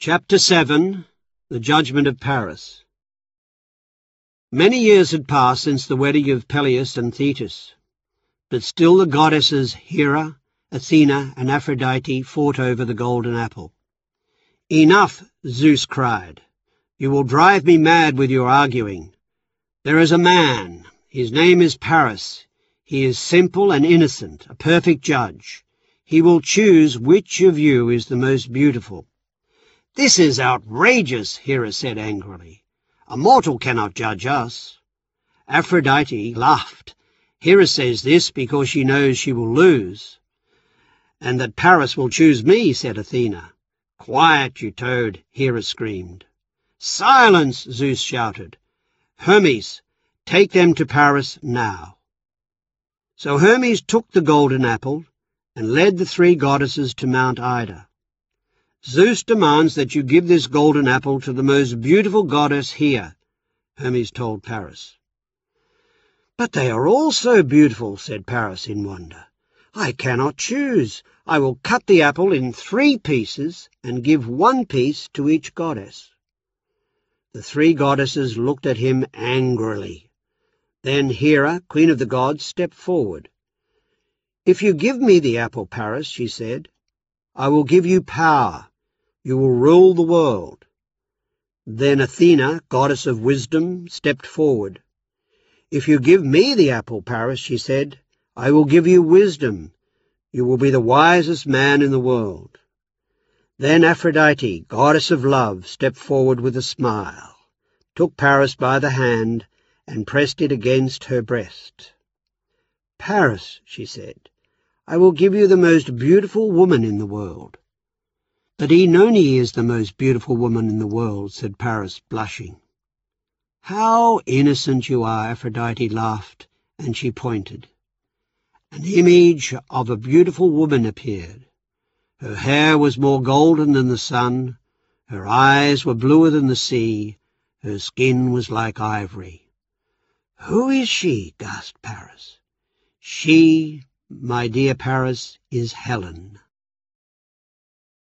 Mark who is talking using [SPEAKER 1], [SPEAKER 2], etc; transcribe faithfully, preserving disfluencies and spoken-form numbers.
[SPEAKER 1] Chapter seven. The Judgment of Paris. Many years had passed since the wedding of Peleus and Thetis, but still the goddesses Hera, Athena, and Aphrodite fought over the golden apple. "Enough," Zeus cried. "You will drive me mad with your arguing. There is a man. His name is Paris. He is simple and innocent, a perfect judge. He will choose which of you is the most beautiful." "This is outrageous," Hera said angrily. "A mortal cannot judge us." Aphrodite laughed. "Hera says this because she knows she will lose, and that Paris will choose me," said Athena. "Quiet, you toad," Hera screamed. "Silence!" Zeus shouted. "Hermes, take them to Paris now." So Hermes took the golden apple and led the three goddesses to Mount Ida. "Zeus demands that you give this golden apple to the most beautiful goddess here," Hermes told Paris. "But they are all so beautiful," said Paris in wonder. "I cannot choose. I will cut the apple in three pieces and give one piece to each goddess." The three goddesses looked at him angrily. Then Hera, queen of the gods, stepped forward. "If you give me the apple, Paris," she said, "I will give you power. You will rule the world." Then Athena, goddess of wisdom, stepped forward. "If you give me the apple, Paris," she said, "I will give you wisdom. You will be the wisest man in the world." Then Aphrodite, goddess of love, stepped forward with a smile, took Paris by the hand, and pressed it against her breast. "Paris," she said, "I will give you the most beautiful woman in the world." "But Oenone is the most beautiful woman in the world," said Paris, blushing. "How innocent you are!" Aphrodite laughed, and she pointed. An image of a beautiful woman appeared. Her hair was more golden than the sun, her eyes were bluer than the sea, her skin was like ivory. "Who is she?" gasped Paris. "She, my dear Paris, is Helen."